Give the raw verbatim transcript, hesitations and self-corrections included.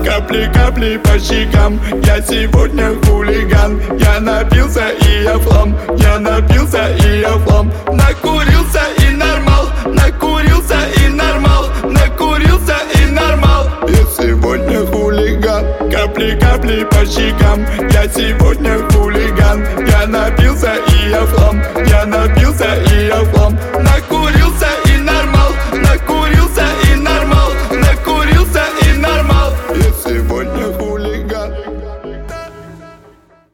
Капли, капли по щекам, я сегодня хулиган. Я напился и я флам, я напился и я флам. Накурился и нормал, накурился и нормал, накурился и нормал. Я сегодня хулиган. Капли, капли по щекам, я сегодня хулиган. Я напился и я флам, я напился и я флам. Накурился